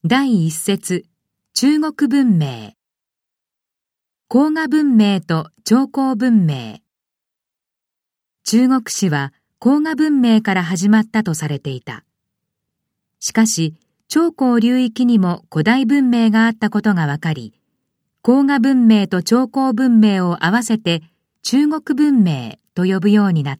第一節、中国文明。黄河文明と長江文明。中国史は黄河文明から始まったとされていた。しかし、長江流域にも古代文明があったことがわかり、黄河文明と長江文明を合わせて中国文明と呼ぶようになった。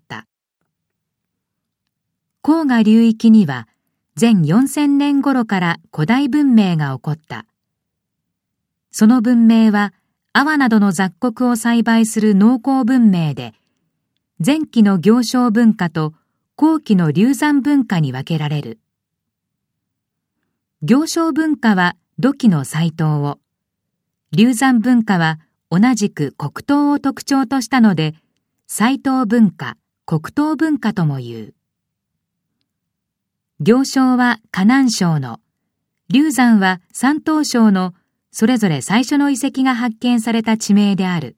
黄河流域には前4000年頃から古代文明が起こった。その文明は粟などの雑穀を栽培する農耕文明で、前期の行商文化と後期の流産文化に分けられる。行商文化は土器の祭陶を、流産文化は同じく黒陶を特徴としたので、祭陶文化、黒陶文化とも言う。行商は河南省の、流産は山東省のそれぞれ最初の遺跡が発見された地名である。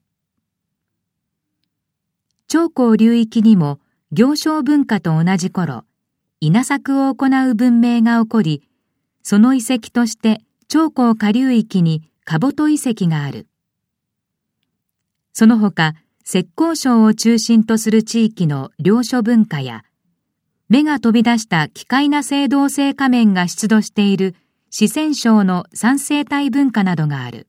長江流域にも行商文化と同じ頃、稲作を行う文明が起こり、その遺跡として長江下流域にかぼと遺跡がある。その他、浙江省を中心とする地域の良書文化や、芽が飛び出した奇怪な青銅製仮面が出土している四川省の三星体文化などがある。